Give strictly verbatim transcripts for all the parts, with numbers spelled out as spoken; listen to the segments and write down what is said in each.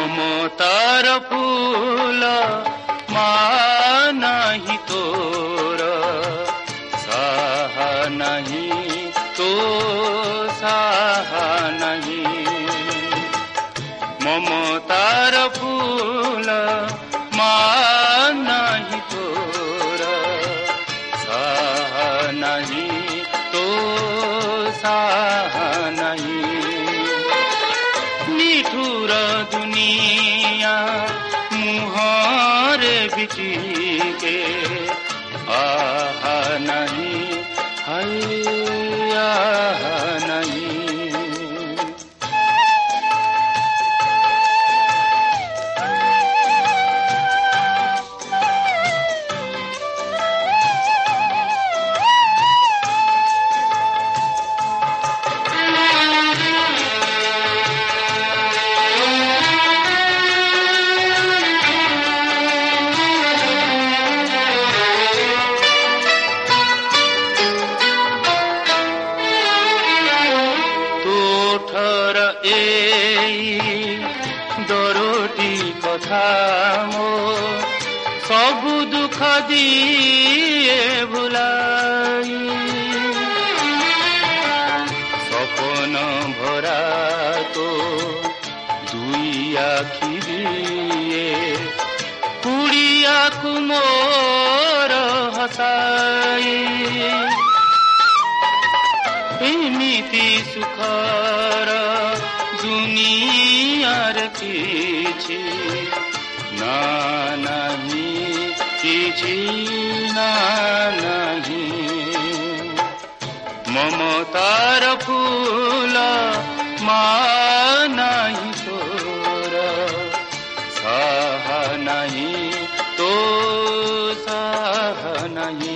ममतार फूल मा नाही तोर साहा नहीं तो साहा नहीं ममतार फूल मा नहीं तोर साहा नहीं तो साहा नहीं निठुर दुनिया मुहरे बिटिके आहा नहीं हाय आहा नहीं सबु दुख दिए भुलाई सपन भरा तो दुई आखि दिए कुड़िया कुमोर हसाई एमिति सुखर दुनियार किछि ना नहीं किछि ना नहीं ममतार फूल मा नहीं तोर साहा नहीं तो साहा नहीं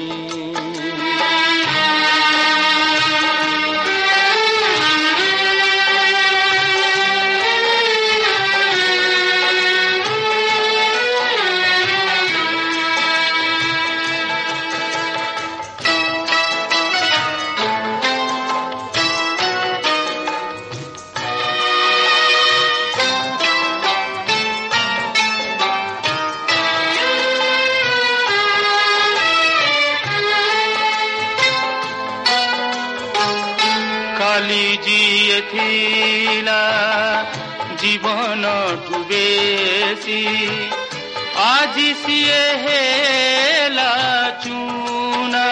काली जी थिला जीवन टु बेसी आज सिए हेला चुना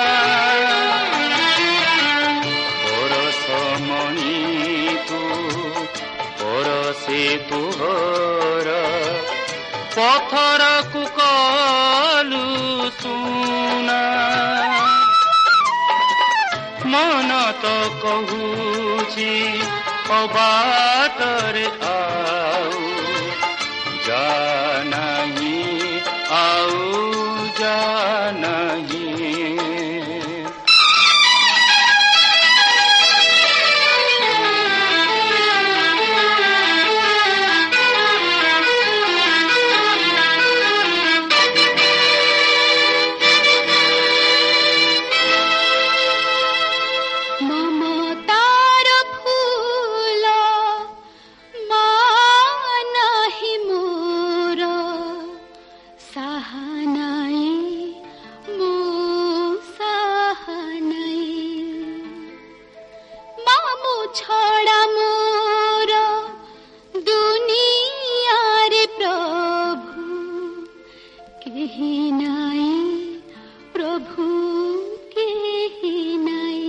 परस मणि तू परसे तुहर पथर कुकलु सुना मन तो कहूची अबाटरे आऊ जा नहीं आऊ जा नहीं छोड़ा मोर दुनिया रे प्रभु केही नाई प्रभु केही नाई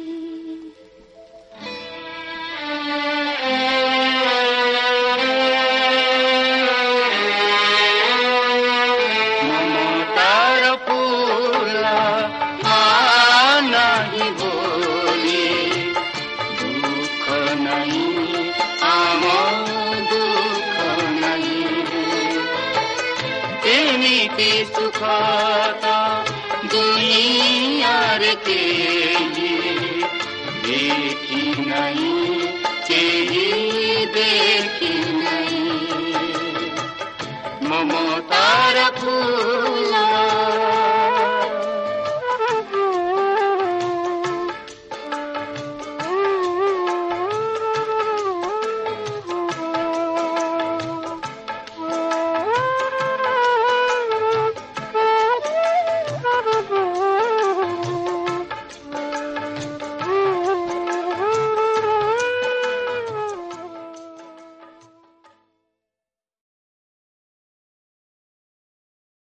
ममतार फूल मा नाही बोली दुख नहीं आम दुख नहीं एमिति सुखता दुनियार केही देखी नहीं केही दे